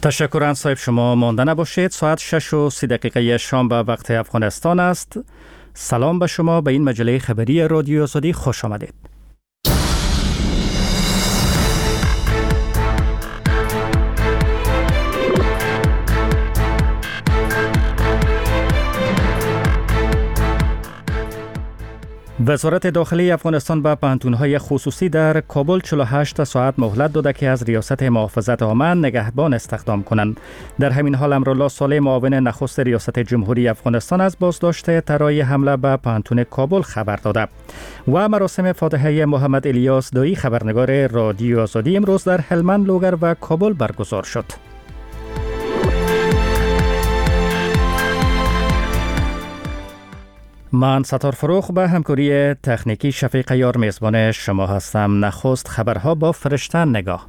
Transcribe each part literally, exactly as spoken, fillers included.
تشکران صاحب، شما مانده نباشید. ساعت شش و سی دقیقه شام به وقت افغانستان است. سلام به شما، به این مجله خبری رادیو آزادی خوش آمدید. وزارت داخلی افغانستان به پانتون‌های خصوصی در کابل چهل و هشت ساعت مهلت داده که از ریاست محافظت عامه نگهبان استخدام کنند. در همین حال امرالله صالح، معاون نخست ریاست جمهوری افغانستان، از بازداشت طرای حمله به پانتون کابل خبر داده. و مراسم فاتحه محمد الیاس دایی، خبرنگار رادیو آزادی، امروز در هلمند، لوگر و کابل برگزار شد. من ستار فروخ به همکاری تکنیکی شفیق یار میزبان شما هستم. نخست خبرها با فرشته نگاه.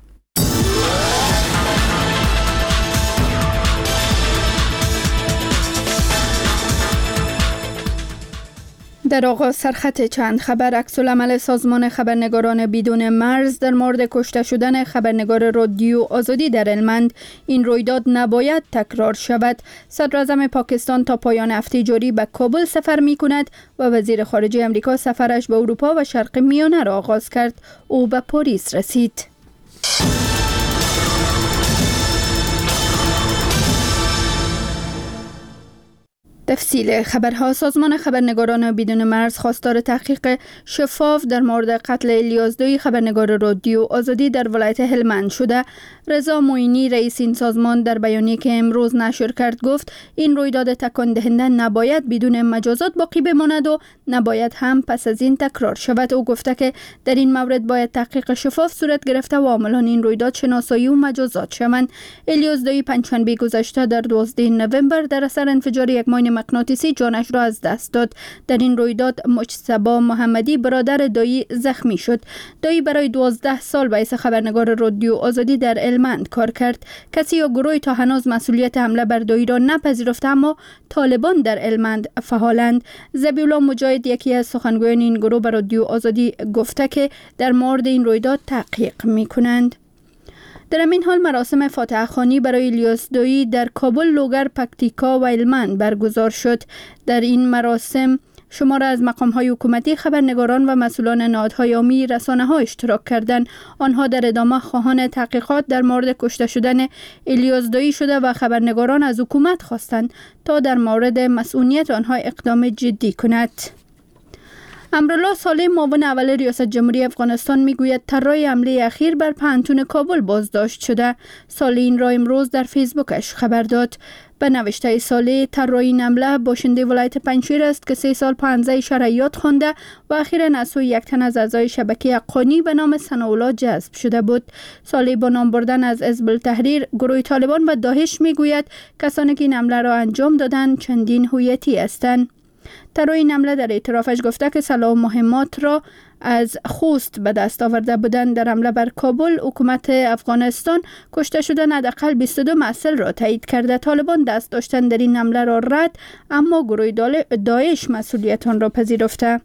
در آغاز سرخط چند خبر. عکس‌العمل سازمان خبرنگاران بدون مرز در مورد کشته شدن خبرنگار رادیو آزادی در هلمند. این رویداد نباید تکرار شود. صدراعظم پاکستان تا پایان هفته جاری به کابل سفر می کند و وزیر خارجه امریکا سفرش به اروپا و شرق میانه را آغاز کرد. او به پاریس رسید. تفصیل خبرها. سازمان خبرنگاران بدون مرز خواستار تحقیق شفاف در مورد قتل الیاس دایی، خبرنگار رادیو آزادی در ولایت هلمند شده. رضا معینی، رئیس این سازمان، در بیانیه‌ای که امروز نشر کرد گفت این رویداد تکان دهنده نباید بدون مجازات باقی بماند و نباید هم پس از این تکرار شود. او گفته که در این مورد باید تحقیق شفاف صورت گرفته و عاملان این رویداد شناسایی و مجازات شوند. الیاس دایی پنجشنبه گذشته در دوازدهم نوامبر در اثر انفجار یک ماین مغناطیسی جانش را از دست داد. در این رویداد مجتبی محمدی، برادر دایی، زخمی شد. دایی برای دوازده سال به حیث خبرنگار رادیو آزادی در هلمند کار کرد. کسی یا گروهی تا هنوز مسئولیت حمله بر دایی را نپذیرفته، اما طالبان در هلمند فعالند. ذبیح‌الله مجاهد، یکی از سخنگویان این گروه، به رادیو آزادی گفته که در مورد این رویداد تحقیق می‌کنند. در همین حال مراسم فاتحه خوانی برای الیاس دایی در کابل، لوگر، پکتیکا و هلمند برگزار شد. در این مراسم شمار از مقام‌های حکومتی، خبرنگاران و مسئولان نهادهای عامی، رسانه‌ها اشتراک کردند. آنها در ادامه خواهان تحقیقات در مورد کشته شدن الیاس دایی شده و خبرنگاران از حکومت خواستند تا در مورد مسئولیت آنها اقدام جدی کند. امرالله صالح، معاون اول ریاست جمهوری افغانستان، میگوید طرای حمله اخیر بر پانتون کابل بازداشت شده. صالح این را امروز در فیسبوکش خبر داد. به نوشته صالح، طرای این حمله باشنده ولایت پنجشیر است که سه سال پانزده شرعیات خوانده و اخیراً از سوی یک تن از اعضای شبکه حقانی به نام ثناءالله جذب شده بود. صالح با نام بردن از حزب التحریر، گروه طالبان و داعش میگوید کسانی که این حمله را انجام دادند چندین هویتی هستند. طرای این حمله در اعترافش گفته که سلاح مهمات را از خوست به دست آورده بودند. در حمله بر کابل، حکومت افغانستان کشته شدن حداقل بیست و دو مسئول را تایید کرده. طالبان دست داشتن در این حمله را رد، اما گروه داعش مسئولیت آن را پذیرفته.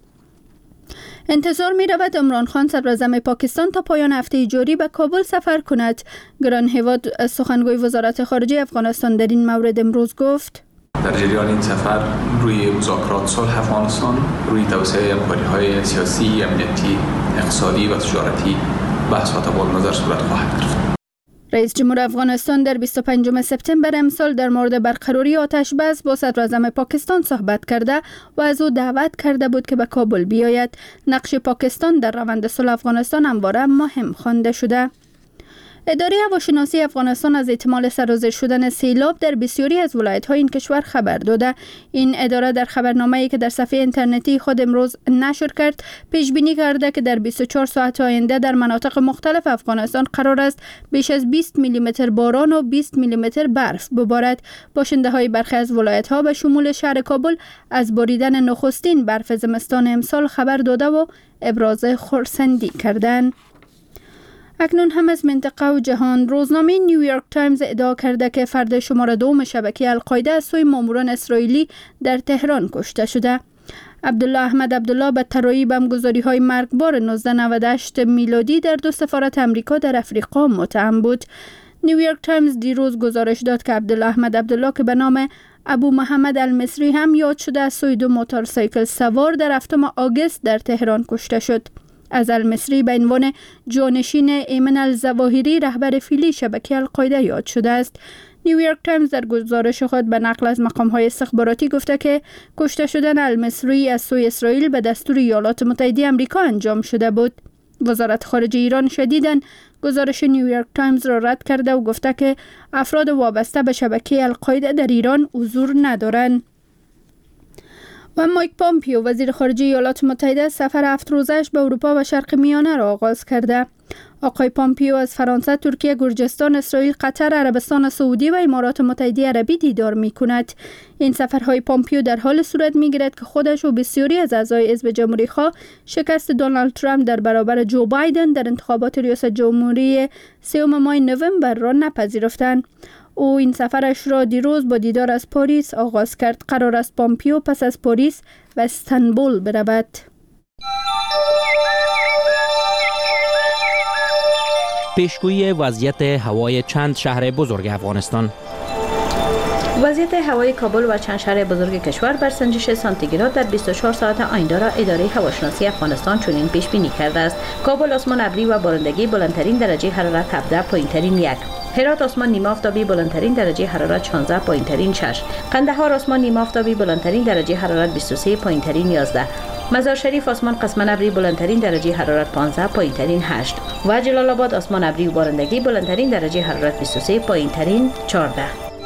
انتظار می رود عمران خان، صدراعظم پاکستان، تا پایان هفته جاری به کابل سفر کند. گران هیواد، سخنگوی وزارت خارجه افغانستان، در این مورد امروز گفت در جریان این سفر روی مذاکرات صلح افغانستان، روی توسعه همکاری‌های سیاسی، امنیتی، اقتصادی و تجارتی بحث و تبادل نظر صورت خواهد گرفت. رئیس جمهور افغانستان در بیست و پنجم سپتامبر امسال در مورد برقراری آتش بس با صدراعظم پاکستان صحبت کرده و از او دعوت کرده بود که به کابل بیاید. نقش پاکستان در روند صلح افغانستان همواره مهم خوانده شده. اداره هواشناسی افغانستان از احتمال سرازیر شدن سیلاب در بسیاری از ولایت‌های این کشور خبر داده. این اداره در خبرنامه‌ای که در صفحه اینترنتی خود امروز نشر کرد، پیش بینی کرده که در بیست و چهار ساعت آینده در مناطق مختلف افغانستان قرار است بیش از بیست میلیمتر باران و بیست میلیمتر برف ببارد. باشنده‌های برخی از ولایت‌ها به شمول شهر کابل از باریدن نخستین برف زمستان امسال خبر داده و ابراز خرسندی کردند. اکنون هم از منطقه و جهان. روزنامه نیویورک تایمز ادعا کرده که فرد شماره دوم شبکه القاعده از سوی ماموران اسرائیلی در تهران کشته شده. عبدالله احمد عبدالله به طرایی بمبگذاری‌های مرگبار نوزده نود و هشت میلادی در دو سفارت امریکا در افریقا متهم بود. نیویورک تایمز دیروز گزارش داد که عبدالاحمد عبدالله که به نام ابو محمد المصری هم یاد شده از سوی دو موتورسیکل سوار در هفتم آگوست در تهران کشته شد. از المصری به عنوان جانشین ایمن الظواهری رهبر فعلی شبکه القاعده یاد شده است. نیویورک تایمز در گزارش خود به نقل از مقام‌های استخباراتی گفته که کشته شدن المصری از سوی اسرائیل به دستور ایالات متحده آمریکا انجام شده بود. وزارت خارجه ایران شدیداً گزارش نیویورک تایمز را رد کرده و گفته که افراد وابسته به شبکه القاعده در ایران حضور ندارند. و مایک پامپیو وزیر خارجه ایالات متحده سفر هفت روزش به اروپا و شرق میانه را آغاز کرده. آقای پامپیو از فرانسه، ترکیه، گرجستان، اسرائیل، قطر، عربستان سعودی و امارات متحده عربی دیدار می کند. این سفرهای پامپیو در حال صورت می گیرد که خودش و بسیاری از اعضای حزب جمهوری خواه شکست دونالد ترامپ در برابر جو بایدن در انتخابات ریاست جمهوری سوم ماه نوامبر را نپذیرفتند. او این سفرش را دیروز با دیدار از پاریس آغاز کرد. قرار است پامپیو پس از پاریس و استانبول برود. پیشگویی وضعیت هوای چند شهر بزرگ افغانستان. وضعیت هوای کابل و چند شهر بزرگ کشور بر سنجش سانتیگراد در بیست و چهار ساعت آینده را اداره هواشناسی افغانستان چنین پیش بینی کرده است: کابل آسمان ابری و بارندگی، بلندترین درجه حرارت هفده، پایینترین یک. هرات آسمان نیمه آفتابی، بلندترین درجه حرارت شانزده، پایینترین شش. قندهار آسمان نیمه آفتابی، بلندترین درجه حرارت بیست و سه، پایینترین یازده. مزار شریف آسمان قسما ابری، بلندترین درجه حرارت پانزده، پایینترین هشت. و جلال آباد آسمان ابری و بارندگی، بلندترین درجه حرارت بیست و سه، پایینترین چهارده.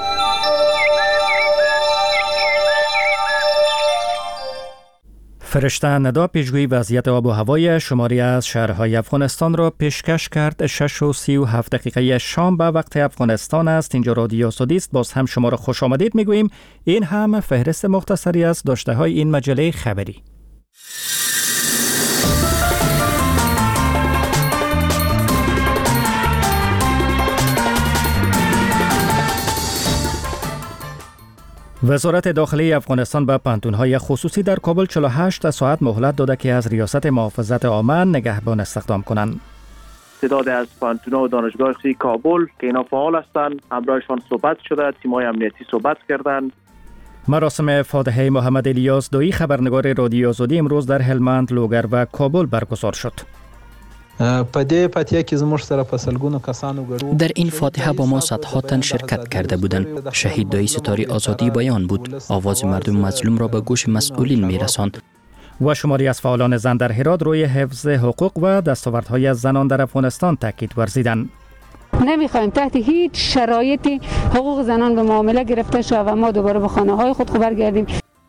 فرشته ندا پیشگویی وضعیت آب و هوای شماری از شهرهای افغانستان را پیشکش کرد. شش و سی و هفت دقیقه شام به وقت افغانستان است. اینجا رادیو سعودی است. باز هم شما را خوش آمدید میگوییم. این هم فهرست مختصری از داشته های این مجله خبری. وزارت داخلی افغانستان به پانتون‌های خصوصی در کابل چهل و هشت ساعت مهلت داده که از ریاست محافظت عامه نگهبان استخدام کنند. تعداد از پانتون‌ها و دانشگاه خصوصی کابل که اینا فعال هستند، همراهشان صحبت شده، تیم‌های امنیتی صحبت کردند. مراسم فاتحه محمد الیاس دویی خبرنگار رادیو آزادی امروز در هلمند، لوگر و کابل برگزار شد. در این فاتحه با ما صدها تن شرکت کرده بودند. شهید دایی ستاره آزادی بیان بود. آواز مردم مظلوم را به گوش مسئولین میرساند. و شماری از فعالان زن در هرات روی حفظ حقوق و دستاوردهای زنان در افغانستان تاکید ورزیدند. نمیخوایم تحت هیچ شرایطی حقوق زنان به معامله گرفته شود و ما دوباره به خانه های خود برگردیم.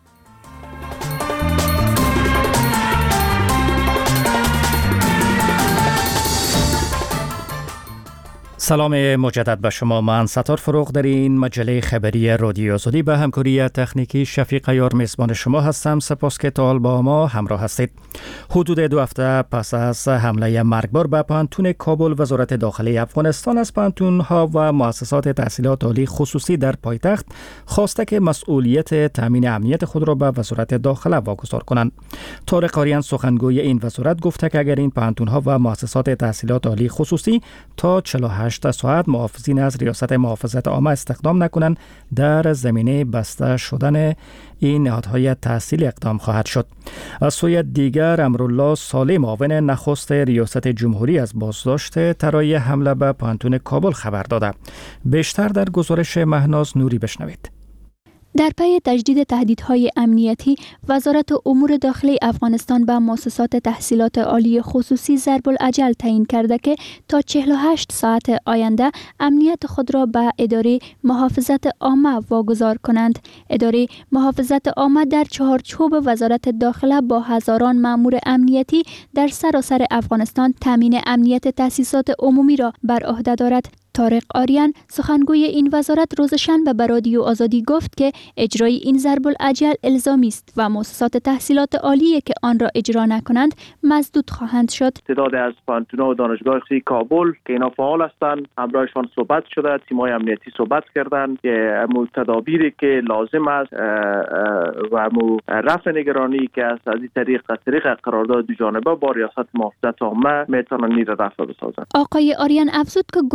سلام مجدد به شما. من ستار فروغ در این مجله خبری رادیو آزادی به همکاری تکنیکی شفیق عیار میزبان شما هستم. سپاس که تا حال با ما همراه هستید. حدود دو هفته پس از حمله مرگبار به پانتون کابل، وزارت داخلی افغانستان از پانتون‌ها و مؤسسات تحصیلات عالی خصوصی در پایتخت خواسته که مسئولیت تامین امنیت خود را به وزارت داخله واگذار کنند. طارق آریان سخنگوی این وزارت گفته که اگر این پانتون‌ها و مؤسسات تحصیلات عالی خصوصی تا چهل و هشت ساعت محافظین از ریاست محافظت عامه استخدام نکنند، در زمینه بسته شدن این نهادهای تحصیل اقدام خواهد شد. از سوی دیگر امرالله صالح معاون نخست ریاست جمهوری از بازداشت طرای حمله به پانتون کابل خبر داده. بیشتر در گزارش مهناز نوری بشنوید. در پی تجدید تهدیدهای امنیتی، وزارت امور داخلی افغانستان به مؤسسات تحصیلات عالی خصوصی ضرب الاجل تعیین کرده که تا چهل و هشت ساعت آینده امنیت خود را به اداره محافظت عامه واگذار کنند. اداره محافظت عامه در چهارچوب وزارت داخله با هزاران مأمور امنیتی در سراسر افغانستان تامین امنیت تأسیسات عمومی را بر عهده دارد. طارق آریان سخنگوی این وزارت روز شنبه به رادیو آزادی گفت که اجرای این ضرب الاجل الزامی است و مؤسسات تحصیلات عالی که آن را اجرا نکنند مسدود خواهند شد. تعداد از پانتون‌ها و دانشگاه خصوصی کابل که اینا فعال هستند، همراهشان صحبت شده، تیم‌های امنیتی صحبت کردند که مو تدابیری که لازم است و مو رفع نگرانی که از این طریق از طریق قرارداد دو جانبه با ریاست محافظت عامه میتونن نیر رفع بسازند. آقای آریان افزود که گروه‌های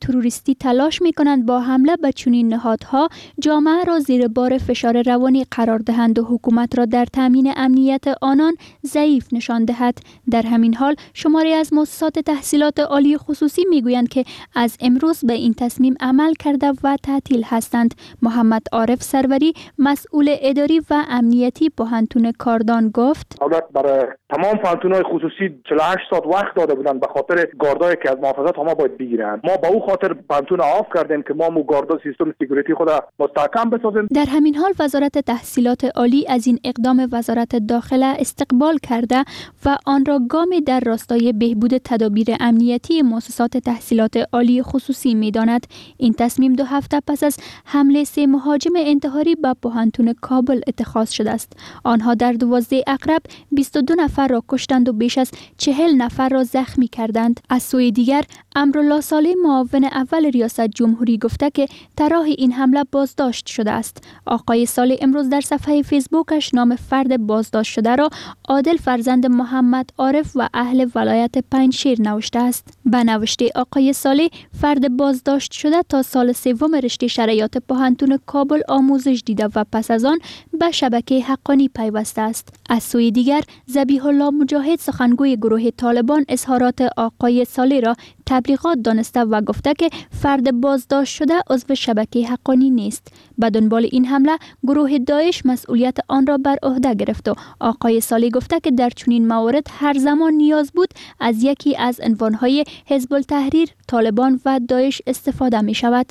تروریستی تلاش می کنند با حمله به چنین نهادها جامعه را زیر بار فشار روانی قرار دهند و حکومت را در تامین امنیت آنان ضعیف نشان دهد. در همین حال شماری از مؤسسات تحصیلات عالی خصوصی می گویند که از امروز به این تصمیم عمل کرده و تعطیل هستند. محمد عارف سروری مسئول اداری و امنیتی پوهنتون کاردان گفت: دولت برای تمام پوهنتون‌های خصوصی چهل و هشت ساعت وقت داده بودند به خاطر گاردایی که از محافظت ما باید بگیرند. ما با او خاطر پوهنتون آف کردیم که ما مو گاردا سیستم سکیوریتی خود مستحکم بسازیم. در همین حال وزارت تحصیلات عالی از این اقدام وزارت داخله استقبال کرده و آن را گامی در راستای بهبود تدابیر امنیتی مؤسسات تحصیلات عالی خصوصی می‌داند. این تصمیم دو هفته پس از حمله سه مهاجم انتحاری به پوهنتون کابل اتخاذ شده است. آنها در دوازده اقرب بیست و دو نفر را کشتند و بیش از چهل نفر را زخمی کردند. از سوی دیگر امرالله صالح معاون اول ریاست جمهوری گفته که طراح این حمله بازداشت شده است. آقای صالح امروز در صفحه فیسبوکش نام فرد بازداشت شده را عادل فرزند محمد عارف و اهل ولایت پنجشیر نوشته است. به نوشته آقای صالح فرد بازداشت شده تا سال سوم رشته شرایط پوهنتون کابل آموزش دیده و پس از آن به شبکه حقانی پیوسته است. از سوی دیگر ذبیح الله مجاهد سخنگوی گروه طالبان اظهارات آقای صالح را تبلیغات دانسته و گفته که فرد بازداشت شده عضو شبکه حقانی نیست. به دنبال این حمله گروه داعش مسئولیت آن را بر عهده گرفت و آقای صالح گفته که در چنین موارد هر زمان نیاز بود از یکی از عنوانهای حزب التحریر، طالبان و داعش استفاده می شود.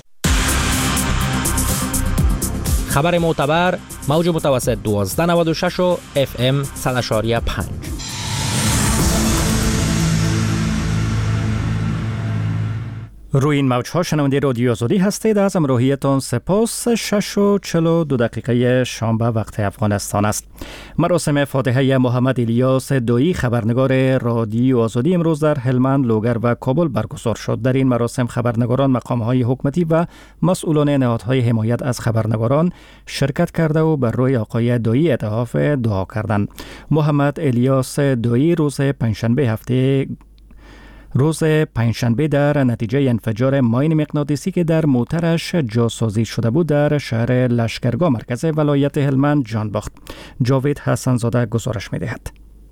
خبر معتبر موج متوسط دوازده نود و شش و اف ام صد و شش و پنج. روی این موج‌ها شنونده رادیو آزادی هستید. از همراهیتان سپاس. شش و چهل و دو دقیقه شنبه وقت افغانستان است. مراسم فاتحه محمد الیاس دایی خبرنگار رادیو آزادی امروز در هلمند، لوگر و کابل برگزار شد. در این مراسم خبرنگاران، مقام‌های حکومتی و مسئولان نهادهای حمایت از خبرنگاران شرکت کرده و بر روی آقای دایی اتحاف دعا کردند. محمد الیاس دایی روز پنجشنبه هفته روز پنجشنبه در نتیجه انفجار ماین مغناطیسی که در موترش جاسازی شده بود در شهر لشکرگاه مرکز ولایت هلمند جان باخت. جاوید حسن زاده گزارش می‌دهد.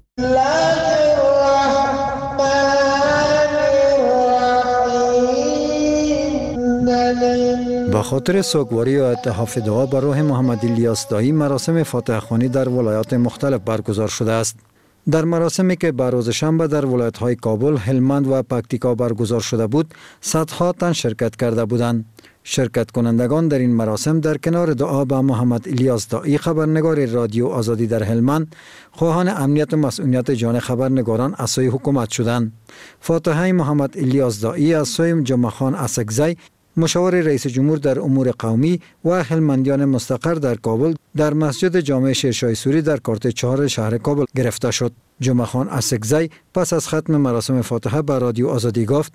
با خاطر سوگواری و اتحاف دعا بر روح محمد الیاس دایی مراسم فاتحه خوانی در ولایات مختلف برگزار شده است. در مراسمی که به روز شنبه در ولایت‌های کابل، هلمند و پکتیکا برگزار شده بود، صدها تن شرکت کرده بودند. شرکت کنندگان در این مراسم در کنار دعا به محمد الیاس دایی خبرنگار رادیو آزادی در هلمند، خواهان امنیت و مسئولیت جان خبرنگاران از سوی حکومت شدند. فاتحه محمد الیاس دایی از سوی جمعه خان اسکزی، مشاور رئیس جمهور در امور قومی و هلمندیان مستقر در کابل، در مسجد جامع شیرشاه سوری در کارت چهار شهر کابل گرفته شد. جمعه خان اسکزی پس از ختم مراسم فاتحه به رادیو آزادی گفت: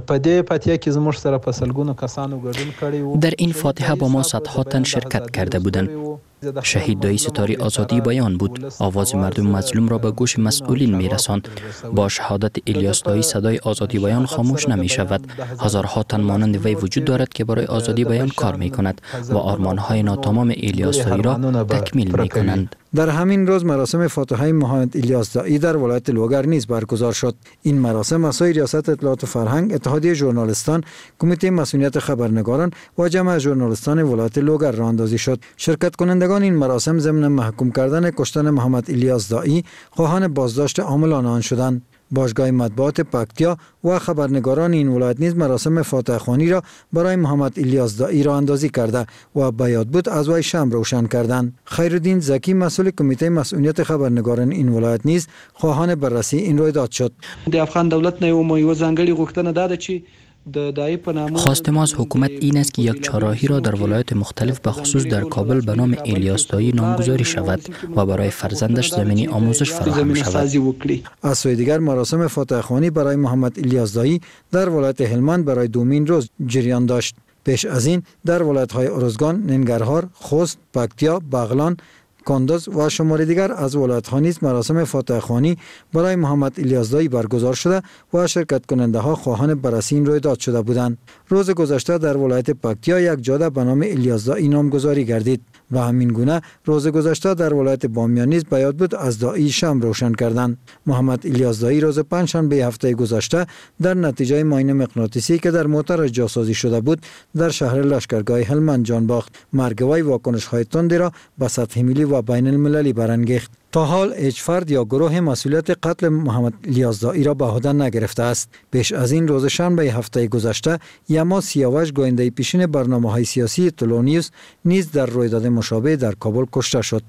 در این فاتحه با ما صدها تن شرکت کرده بودند. شهید دایی ستاره آزادی بیان بود. آواز مردم مظلوم را به گوش مسئولین می رساند. با شهادت الیاس دایی صدای آزادی بیان خاموش نمی شود. هزارها تن مانند وی وجود دارد که برای آزادی بیان کار می کند و آرمانهای ناتمام الیاس دایی را تکمیل می کنند. در همین روز مراسم فاتحه محمد الیاس دایی در ولایت لوگر نیز برگزار شد. این مراسم از سوی ریاست اطلاعات و فرهنگ، اتحادیه ژورنالیستان، کمیته مسئولیت خبرنگاران و جمع ژورنالیستان ولایت لوگر راه اندازی شد. شرکت کنندگان این مراسم ضمن محکوم کردن کشتن محمد الیاس دایی خواهان بازداشت عاملان آن شدند. باشگاه مطبوعات پکتیا و خبرنگاران این ولایت نیز مراسم فاتحه خوانی را برای محمد الیاس دایی راه اندازی کرده و به یاد بود از وی شمع روشن کردند. خیرالدین زکی مسئول کمیته مسئولیت خبرنگاران این ولایت نیز خواهان بررسی این رویداد شد. د افغان دولت نه یو ځانګړي غوښتنه ده چې خواست ما از حکومت این است که یک چهارراهی را در ولایات مختلف به خصوص در کابل به نام الیاس دایی نامگذاری شود و برای فرزندش زمینی آموزش فراهم شود. از سوی دیگر مراسم فاتحه خوانی برای محمد الیاس دایی در ولایت هلمند برای دومین روز جریان داشت. پیش از این در ولایت‌های ارزگان، ننگرهار، خوست، پکتیا، بغلان، کندز و شمار دیگر از ولایت‌ها نیز مراسم فاتحه خوانی برای محمد الیاسدایی برگزار شده و شرکت کننده ها خواهان بررسی این رویداد شده بودند. روز گذشته در ولایت پکتیا یک جاده به نام الیاسدایی نامگذاری گردید و همین گونه روز گذشته در ولایت بامیان نیز به یاد بود از داعی شمع روشن کردند. محمد الیاسدایی روز پنجشنبه هفته گذشته در نتیجه معاینه مغناطیسی که در موتر جاسازی شده بود در شهر لشکرگاه هلمند جان باخت. مرگ وی واکنش‌های تندی را به سطح ملی و بین المللی برانگیخت. تا حال هیچ فرد یا گروه مسئولیت قتل محمد الیاسدایی را به عهده نگرفته است. پیش از این روز شنبه هفته گذشته یما سیاوش گوینده پیشین برنامه‌های سیاسی تولونیوس نیز در رویداد مشابه در کابل کشته شد.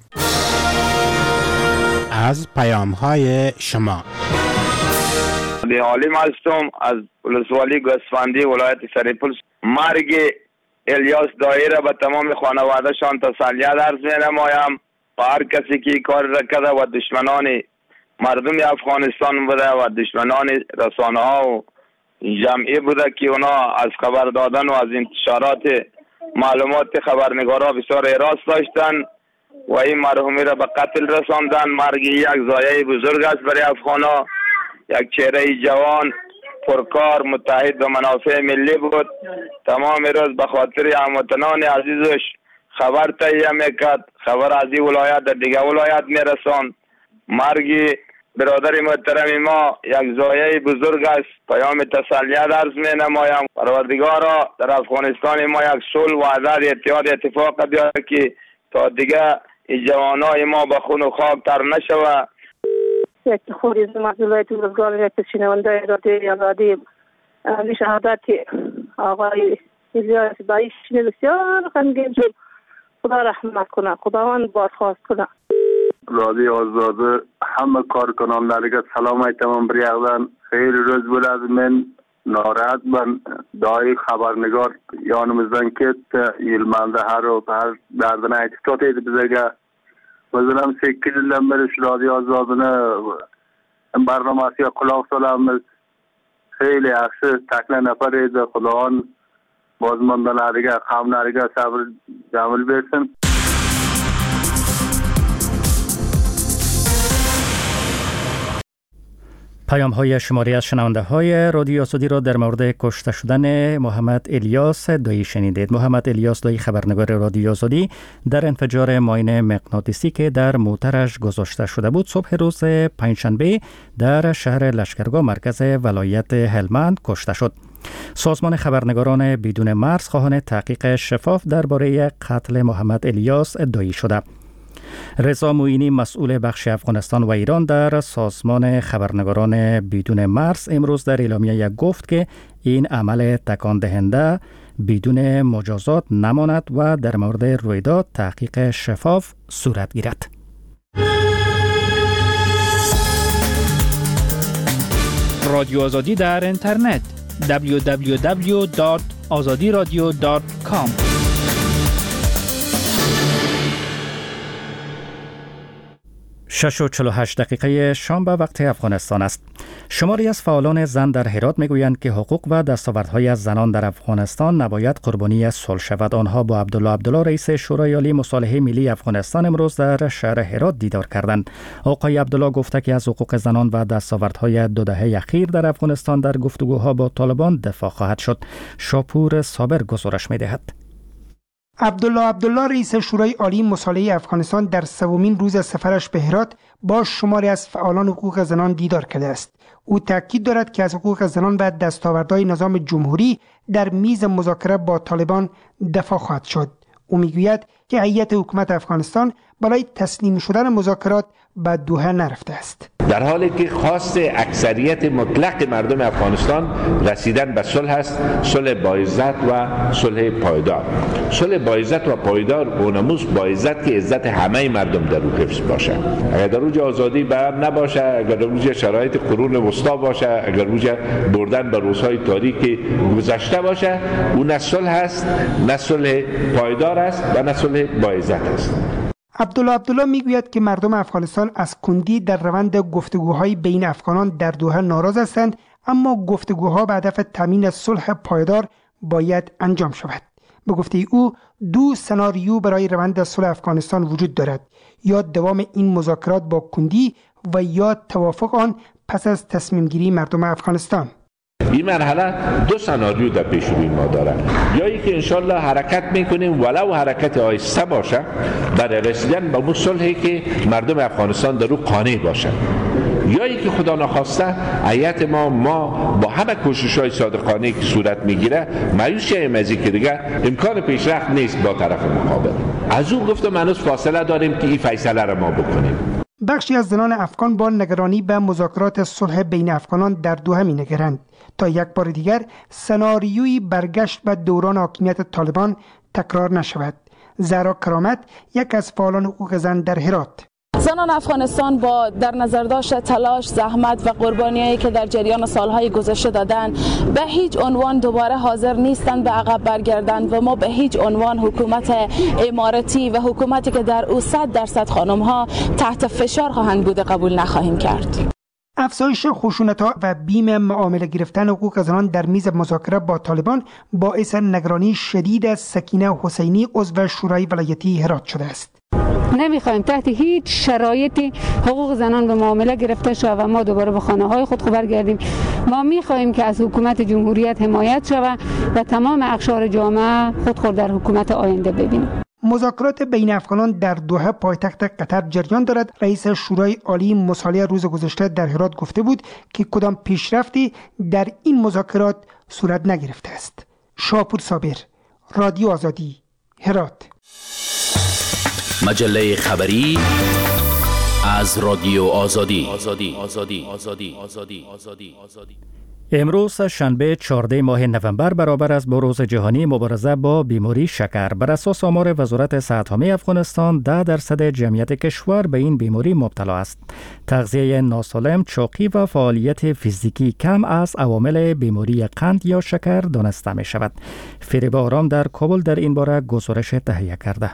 از پیام‌های شما دی عالم هستم از ولسوالی گوسفندی ولایت سرپل. مرگ الیاسدایی را به تمام خانواده‌شان تسلیت عرض می‌نمایم. هر کسی که کار را کرده و دشمنان مردم افغانستان بوده و دشمنان رسانه ها و جمعی بوده که اونا از خبر دادن و از انتشارات معلومات خبرنگارا بسیار اراس داشتن و این مرحومی را به قتل رساندن. مرگ یک ضایعه بزرگ است برای افغانا. یک چهره جوان پرکار متحد به منافع ملی بود. تمام روز به خاطر هموطنان عزیزش خبر تهیه میکرد، خبر از این ولایت در دیگه ولایت میرساند. مرگ برادر محترم ما یک ضایعه بزرگ است. پیام تسلیت عرض مینمایم. پروردگارا در افغانستان ما یک صلح و عدل اتحاد اتفاق بیاره که تا دیگه این جوانای ما به خون و خاک تر نشوه. یک خوری از مزولایت روزگار شنونده رادیو آزادی شهادت آقای الیاسدایی بسیار غمگین شد. خدا رحمت کنه، خداوند بازخواست کنه. رادیو آزاده همه کارکنانلariga سلام aytaman bir yoqdan. Xeyli ro'z bo'ladi men norohat man. Doim xabarnigor yonimizdan ketdi. Yilmanda har har dardini aytib totaydi bizga. O'zim ham sakkiz yildan beri shu radio ozodini barnomasiga quloq solamiz. Xeyli yaxshi takla nafar edi. Xudoon bozmondanlariga, qavmlariga sabr jamil bersin. پیام های شماری از شنونده های رادیو آزادی را در مورد کشته شدن محمد الیاسدایی شنیدید. محمد الیاسدایی خبرنگار رادیو آزادی در انفجار ماین مغناطیسی که در موترش گذاشته شده بود صبح روز پنجشنبه در شهر لشکرگاه مرکز ولایت هلمند کشته شد. سازمان خبرنگاران بدون مرز خواهان تحقیق شفاف درباره قتل محمد الیاسدایی شده. رضا موینی مسئول بخش افغانستان و ایران در سازمان خبرنگاران بدون مرز امروز در اعلامیه گفت که این عمل تکان دهنده بدون مجازات نماند و در مورد رویداد تحقیق شفاف صورت گیرد. رادیو آزادی در اینترنت دبلیو دبلیو دبلیو دات آزادی رادیو دات کام. شش و چهل و هشت دقیقه شام به وقت افغانستان است. شماری از فعالان زن در هرات میگویند که حقوق و دستاوردهای از زنان در افغانستان نباید قربانی صلح شود. آنها با عبدالله عبدالله رئیس شورای عالی مصالحه ملی افغانستان امروز در شهر هرات دیدار کردند. آقای عبدالله گفته که از حقوق زنان و دستاوردهای دو دهه اخیر در افغانستان در گفتگوها با طالبان دفاع خواهد شد. شاپور صابر گزارش می‌دهد. عبدالله عبدالله رئیس شورای عالی مصالحه افغانستان در سومین روز سفرش به هرات با شماری از فعالان حقوق زنان دیدار کرده است. او تاکید دارد که از حقوق زنان و دستاوردهای نظام جمهوری در میز مذاکره با طالبان دفاع خواهد شد. او میگوید که هیئت حکومت افغانستان برای تسلیم شدن مذاکرات به دوحه نرفته است. در حالی که خواست اکثریت مطلق مردم افغانستان رسیدن به صلح است، صلح با عزت و صلح پایدار. صلح با عزت و پایدار اونموس با عزت که عزت همه مردم در او حفظ باشه. اگر در اوج آزادی به هم نباشه، اگر در اوج شرایط قرون وسطا باشه، اگر اوج بردن به روزهای تاریک گذشته باشه، اون نه صلح است، نه صلح پایدار است و نه صلح با عزت است. عبدالله عبدالله میگوید که مردم افغانستان از کندی در روند گفتگوهای بین افغانان در دوحه ناراض هستند، اما گفتگوها به هدف تامین صلح پایدار باید انجام شود. به گفته او دو سناریو برای روند صلح افغانستان وجود دارد، یا دوام این مذاکرات با کندی و یا توافق آن پس از تصمیم گیری مردم افغانستان. این مرحله دو سناریو در پیش روی ما داره، یا ای که انشالله حرکت میکنیم ولو حرکت آهسته باشه برای رسیدن به اون صلحی که مردم افغانستان در او قانع باشه، یا ای که خدا نخواسته هیئت ما ما با همه کوشش‌های صادقانه که صورت میگیره مایوس شیم از اینکه دیگه امکان پیشرفت نیست با طرف مقابل. از اون گفتم هنوز فاصله داریم که این فیصله را ما بکنیم. بخشی از زنان افغان با نگرانی به مذاکرات صلح بین افغانان در دوحه می‌نگرند تا یک بار دیگر سناریوی برگشت به دوران حاکمیت طالبان تکرار نشود. زهرا کرامت، یک از فعالان حقوق زن در هرات: زنان افغانستان با در نظر داشت تلاش، زحمت و قربانی‌هایی که در جریان سالهای گذشته دادند به هیچ عنوان دوباره حاضر نیستند به عقب برگردند و ما به هیچ عنوان حکومت امارتی و حکومتی که در او صد درصد خانم‌ها تحت فشار خواهند بود قبول نخواهیم کرد. افزایش خشونت‌ها و بیم معامله گرفتن حقوق زنان در میز مذاکره با طالبان باعث نگرانی شدید از سکینه حسینی، عضو شورای ولایتی هرات شده است. نمیخوایم تحت هیچ شرایطی حقوق زنان به معامله گرفته شود و ما دوباره به خانه های خود برگردیم. ما میخواهیم که از حکومت جمهوریت حمایت شود و تمام اقشار جامعه خود در حکومت آینده ببینیم. مذاکرات بین افغانان در دوحه پایتخت قطر جریان دارد. رئیس شورای عالی مصالحه روز گذشته در هرات گفته بود که کدام پیشرفتی در این مذاکرات صورت نگرفته است. شاپور صابر، رادیو آزادی، هرات. مجله خبری از رادیو آزادی. آزادی آزادی آزادی آزادی آزادی آزادی. امروز شنبه چهاردهم ماه نوامبر برابر است با روز جهانی مبارزه با بیماری شکر. بر اساس آمار وزارت صحت عامه افغانستان ده درصد جمعیت کشور به این بیماری مبتلا است. تغذیه ناسالم، چاقی و فعالیت فیزیکی کم از عوامل بیماری قند یا شکر دانسته می شود. فریبا آرام در کابل در این باره گزارش تهیه کرده.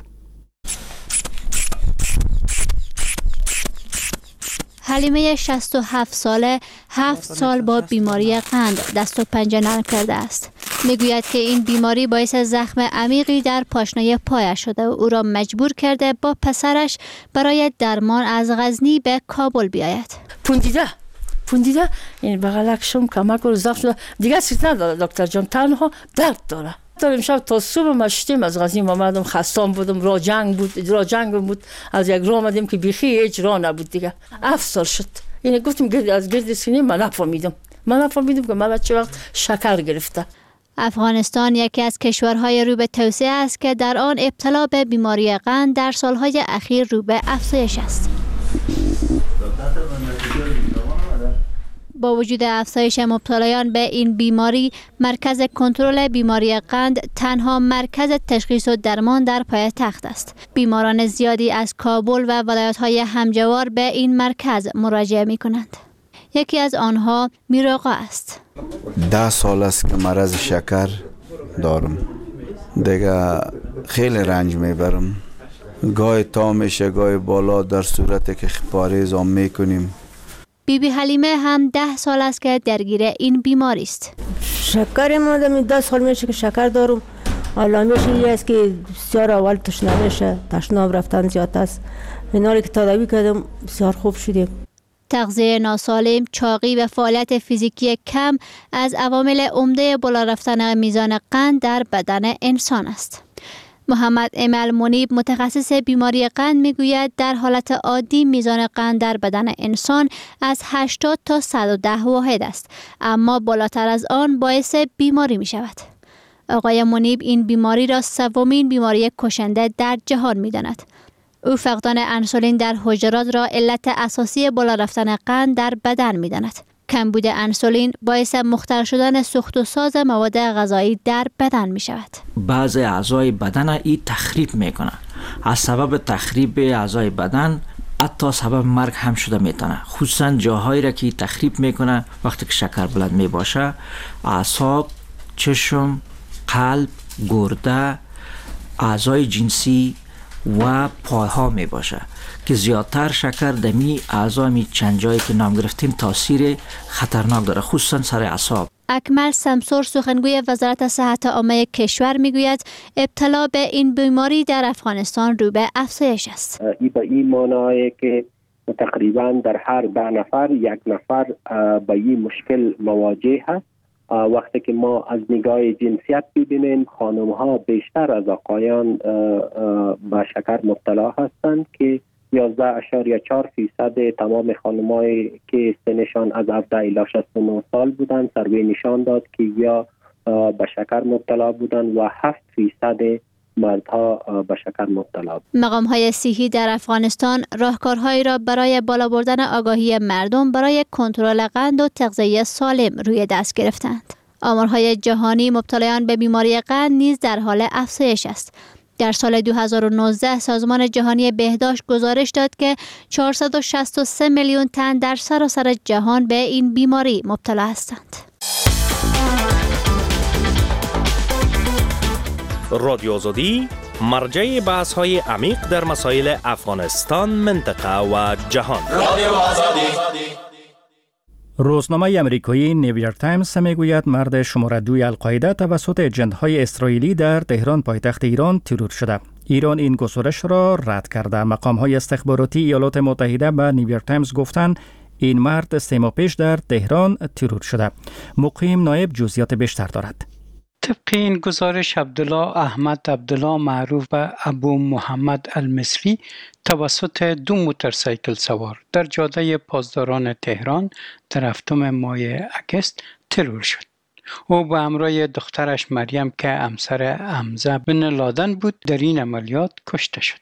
حلیمه شصت و هفت ساله هفت سال با بیماری قند دست و پنجه نرم کرده است. میگوید که این بیماری باعث زخم عمیقی در پاشنه پایش شده و او را مجبور کرده با پسرش برای درمان از غزنی به کابل بیاید. پوندیده پوندیده این بغلکشم کمک رو زخم شده دیگه چیز نداره دکتر جان، تنها درد داره. تا امشب تا صبح مشتیم از غزنی آمدم، خستم بودم، را جنگ بود را جنگ بود از یک راه آمدیم که بیخی هیچ راه نبود دیگه. افسر شد. این گفتم گرد از گرد سینه من نفهمیدم من نفهمیدم که من چه وقت شکر گرفته. افغانستان یکی از کشورهای رو به توسعه است که در آن ابتلا به بیماری قند در سالهای اخیر رو به افزایش است. با وجود افزایش مبتلایان به این بیماری، مرکز کنترل بیماری قند تنها مرکز تشخیص و درمان در پایتخت است. بیماران زیادی از کابل و ولایت‌های همجوار به این مرکز مراجعه می‌کنند. یکی از آنها میراقا است. ده سال است که مرض شکر دارم. دیگه خیلی رنج میبرم. گاهی تا میشه گاهی بالا، در صورتی که پرهیز هم میکنیم. بی بی حلیمه هم ده سال است که درگیر این بیماری است. شکر ما دمی ده سال میشه که شکر دارم. علامش این است که بسیار اول تشنه میشه، تشناب رفتن زیاد است. اینالی که تداوی کردم بسیار خوب شدیم. تغذیه ناسالم، چاقی و فعالیت فیزیکی کم از عوامل عمده بالا رفتن میزان قند در بدن انسان است. محمد امل منیب، متخصص بیماری قند، میگوید در حالت عادی میزان قند در بدن انسان از هشتاد تا صد و ده واحد است، اما بالاتر از آن باعث بیماری می شود. آقای منیب این بیماری را سومین بیماری کشنده در جهان می داند. او فقدان انسولین در حجرات را علت اساسی بالا رفتن قند در بدن می داند. کمبود انسولین باعث مختل شدن سوخت و ساز مواد غذایی در بدن می شود. بعضی اعضای بدن ای تخریب می کنه. از سبب تخریب اعضای بدن حتی سبب مرگ هم شده میتونه. خصوصا جاهایی را که تخریب میکنه وقتی که شکر بلند می باشه، اعصاب، چشم، قلب، گرده، اعضای جنسی و پاها می باشه که زیادتر شکر دمی اعضای می چند جایی که نام گرفتیم تاثیر خطرناک داره، خصوصا سر اعصاب. اکمل سمسور سخنگوی وزارت صحت عامه کشور میگوید ابتلا به این بیماری در افغانستان رو به افزایش است. این به این معنی که تقریبا در هر ده نفر یک نفر با این مشکل مواجه هست. وقتی که ما از نگاه جنسیت ببینیم خانم ها بیشتر از آقایان به شکر مبتلا هستند که یازده اشاریه چهار فیصد تمام خانمایی که سنشان از هفده الی شصت و نه سال بودند سروی نشان داد که یا به شکر مبتلا بودند و هفت فیصد مردها به شکر مبتلا بودند. مقام‌های صحی در افغانستان راهکارهایی را برای بالا بردن آگاهی مردم برای کنترل قند و تغذیه سالم روی دست گرفتند. آمارهای جهانی مبتلایان به بیماری قند نیز در حال افزایش است. در سال دو هزار و نوزده سازمان جهانی بهداشت گزارش داد که چهارصد و شصت و سه میلیون تن در سراسر جهان به این بیماری مبتلا هستند. رادیو آزادی مرجع بحث های عمیق در مسائل افغانستان، منطقه و جهان. رادیو آزادی. روزنامه امریکایی نیویورک تایمز میگوید مرد شماره دوی القاعده توسط اجنت‌های اسرائیلی در تهران پایتخت ایران ترور شده. ایران این گزارش را رد کرده. مقام‌های استخباراتی ایالات متحده به نیویورک تایمز گفتند این مرد سه ماه پیش در تهران ترور شده. مقیم نایب جزئیات بیشتر دارد. طبق این گزارش عبدالله احمد عبدالله معروف به ابو محمد المصری توسط دو موتورسیکل سوار در جاده پاسداران تهران در هفتم ماه اگست ترور شد. او به همراه دخترش مریم که همسر حمزه بن لادن بود در این عملیات کشته شد.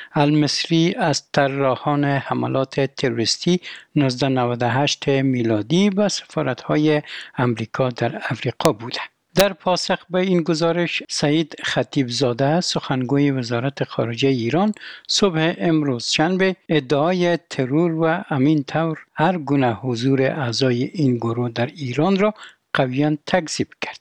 المصری از طراحان حملات تروریستی نوزده نود و هشت میلادی به سفارت‌های امریکا در افریقا بوده. در پاسخ به این گزارش سعید خطیب زاده سخنگوی وزارت خارجه ایران صبح امروز شنبه ادعای ترور و همین طور هر گونه حضور اعضای این گروه در ایران را قویاً تکذیب کرد.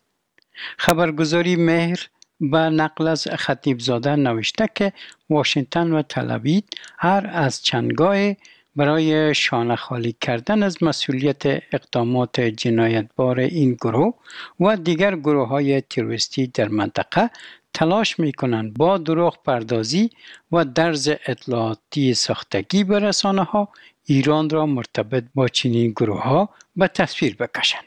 خبرگزاری مهر به نقل از خطیب زاده نوشته که واشنگتن و تل‌آویو هر از چندگاه برای شانه خالی کردن از مسئولیت اقدامات جنایتبار این گروه و دیگر گروه های تروریستی در منطقه تلاش می کنند با دروغ پردازی و درز اطلاعاتی ساختگی به رسانه ها ایران را مرتبط با چنین گروه ها به تصویر بکشند.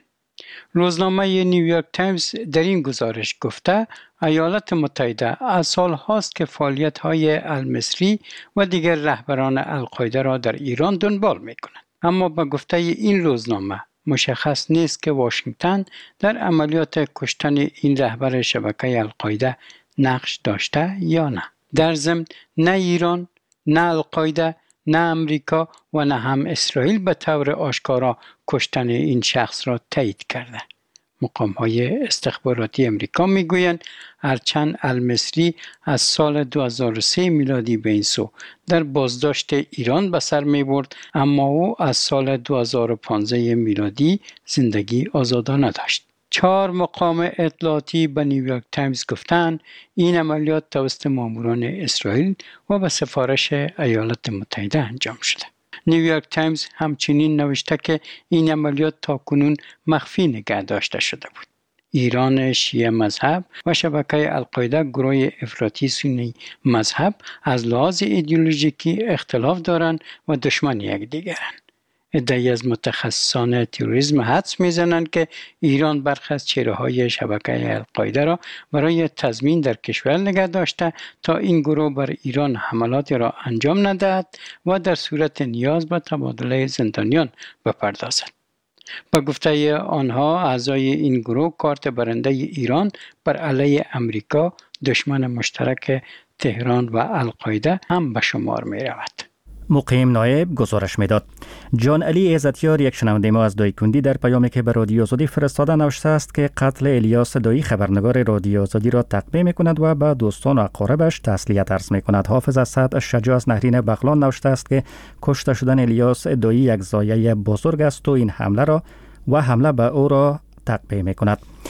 روزنامه نیویورک تایمز در این گزارش گفته ایالات متحده از سال هاست که فعالیت های المصری و دیگر رهبران القاعده را در ایران دنبال می کنند. اما به گفته این روزنامه مشخص نیست که واشنگتن در عملیات کشتن این رهبر شبکه القاعده نقش داشته یا نه. در ضمن نه ایران، نه القاعده، نه امریکا و نه هم اسرائیل به طور آشکارا کشتن این شخص را تایید کرده. مقام‌های استخباراتی امریکا میگویند هرچند المصری از سال دو هزار و سه میلادی به این سو در بازداشت ایران به سر می‌برد، اما او از سال دو هزار و پانزده میلادی زندگی آزادانه داشت. چهار مقام اطلاعاتی به نیویورک تایمز گفتند این عملیات توسط ماموران اسرائیل و به سفارش ایالات متحده انجام شده. نیویورک تایمز همچنین نوشته که این عملیات تاکنون مخفی نگه داشته شده بود. ایران شیعه مذهب و شبکه القاعده گروه افراطی سنی مذهب از لحاظ ایدئولوژیکی اختلاف دارند و دشمن یکدیگرند. ادعای از متخصصان تروریسم حدس میزنند که ایران برخی از چهره‌های شبکه القاعده را برای تضمین در کشور نگه داشته تا این گروه بر ایران حملاتی را انجام ندهد و در صورت نیاز به تبادله زندانیان بپردازد. با گفته آنها اعضای این گروه کارت برنده ایران بر علیه امریکا دشمن مشترک تهران و القاعده هم به شمار می رود. مقیم نایب گزارش میداد. جان علی عزتیار یک شنونده ما از دایکندی در پیامی که به رادیو آزادی فرستاده نوشته است که قتل الیاس دایی خبرنگار رادیو آزادی را تقبیح میکند و به دوستان و اقاربش تسلیت عرض میکند. حافظ اسد شجاع از نهرین بغلان نوشته است که کشته شدن الیاس دایی یک ضایعه بزرگ است و این حمله را و حمله به او را تقبیح میکند.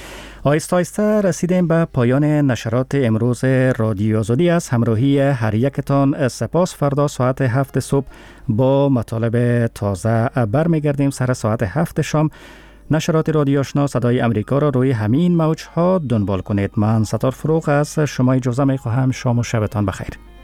آیسته آیسته رسیدیم به پایان نشرات امروز رادیو آزادی. از همراهی هر یکتان سپاس. فردا ساعت هفت صبح با مطالب تازه برمیگردیم. سر ساعت هفت شام نشرات رادیو آشنا صدای امریکا را روی همین موج‌ها دنبال کنید. من ستار فروغ از شما اجازه می خواهم. شام و شبتان بخیر.